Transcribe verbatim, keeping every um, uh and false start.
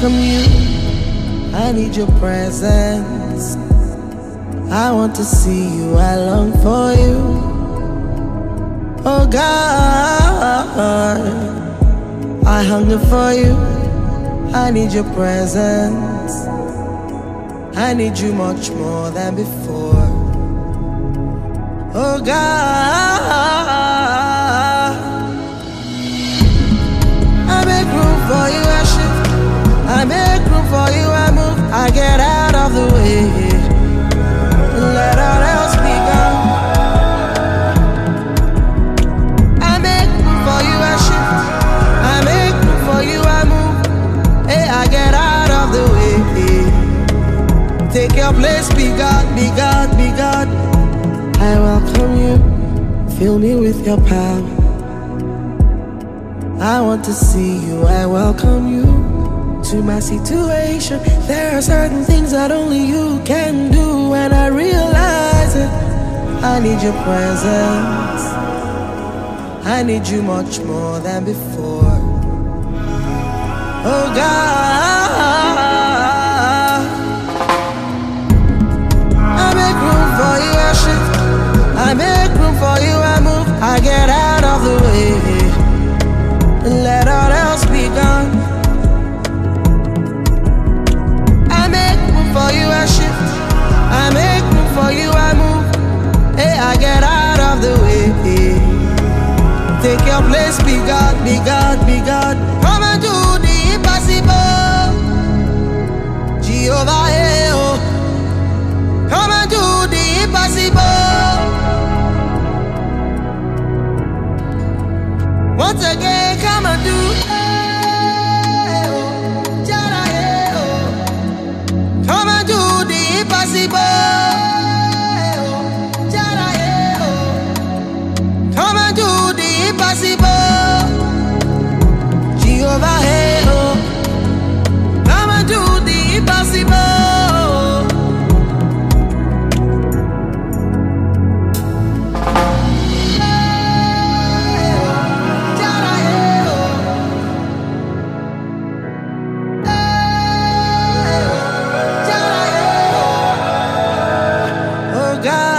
welcome you. I need your presence. I want to see you, I long for you. Oh God, I hunger for you. I need your presence. I need you much more than before. Oh God, I make room for you, I shift. I make room for you, I move. I get out of the way. Let all else be gone. I make room for you, I shift. I make room for you, I move. Hey, I get out of the way. Take your place, be God, be God, be God. I welcome you, fill me with your power. I want to see you, I welcome you to my situation. There are certain things that only you can do, and I realize it. I need your presence. I need you much more than before. Oh God, I make room for you, I shift. I make room for you, I move. I get out of the way. Let all else be gone. I make room for you, I shift. I make room for you, I move. Hey, I get out of the way. Take your place, be God, be God, be God. Come and do the impossible, Jehovah, hey, oh. Come and do the impossible. Once again, come and do. Hey, oh, Jara, hey, oh. Come and do the impossible. Hey, oh, Jara, hey, oh. Come and do the impossible, Jehovah, hey, oh. Come and do the impossible. God.